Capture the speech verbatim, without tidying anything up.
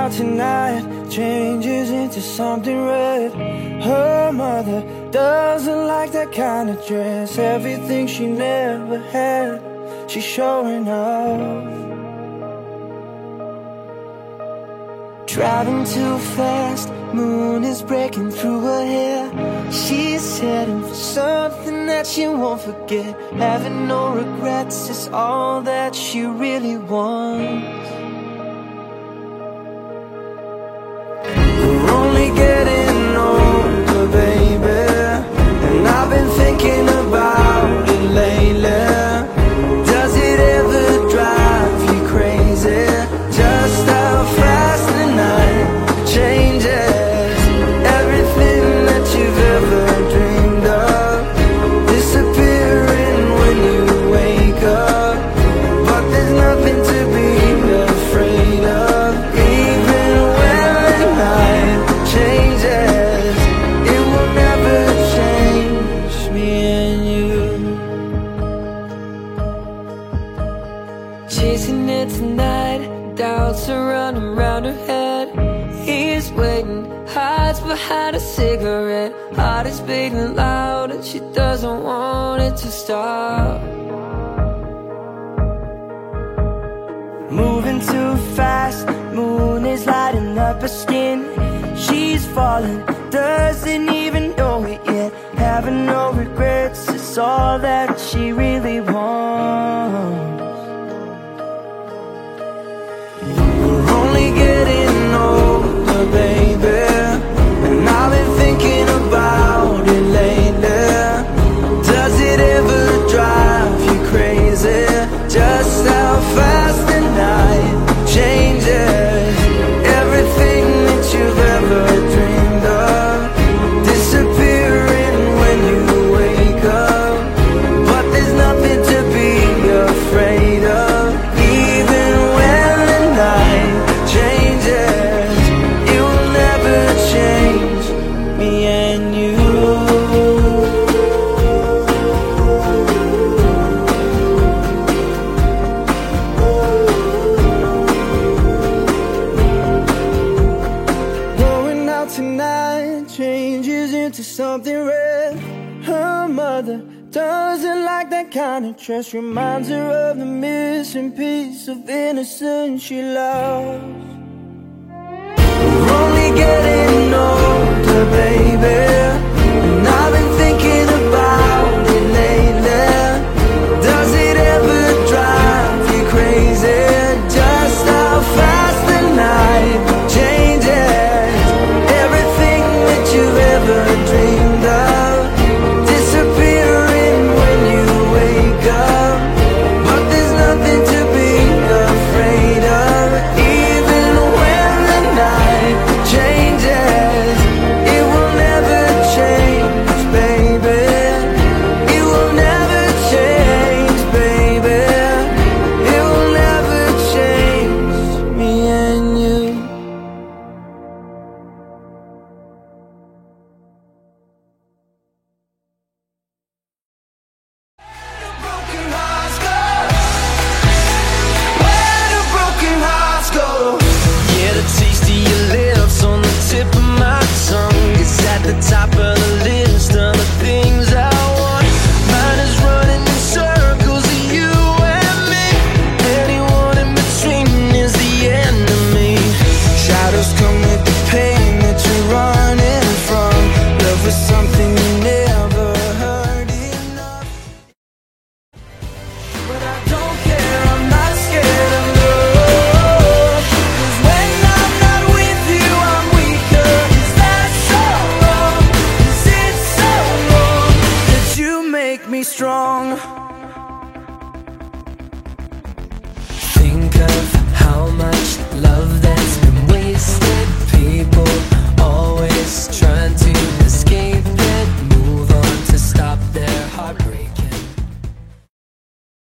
out tonight changes into something red. Her mother doesn't like that kind of dress. Everything she never had, she's showing off. Driving too fast, moon is breaking through her hair. She's heading for something that she won't forget. Having no regrets is all that she really wants. We're only getting older, baby, and I've been thinking about it lately. Does it ever drive you crazy? Just how fast the night changes. Everything that you've ever dreamed of disappearing when you wake up. But there's nothing to be afraid of. Even when the night changes, it will never change me and you. Chasing it tonight, doubts are running round her head. He's waiting, hides behind a cigarette. Heart is beating loud and she doesn't want it to stop. Moving too fast, moon is lighting up her skin. She's falling, doesn't even know it yet. Having no regrets is all that she really wants. We're only getting older, baby, and I've been thinking about it lately. Does it ever drive you crazy? Just how fast the night changes. Everything that you've ever dreamed of disappearing when you wake up. But there's nothing to be afraid of. Even when the night changes, it will never change me and you. Going out tonight changes into something red. Her mother doesn't like that kind of dress. Reminds her of the missing piece of innocence she lost. We're only getting older, baby,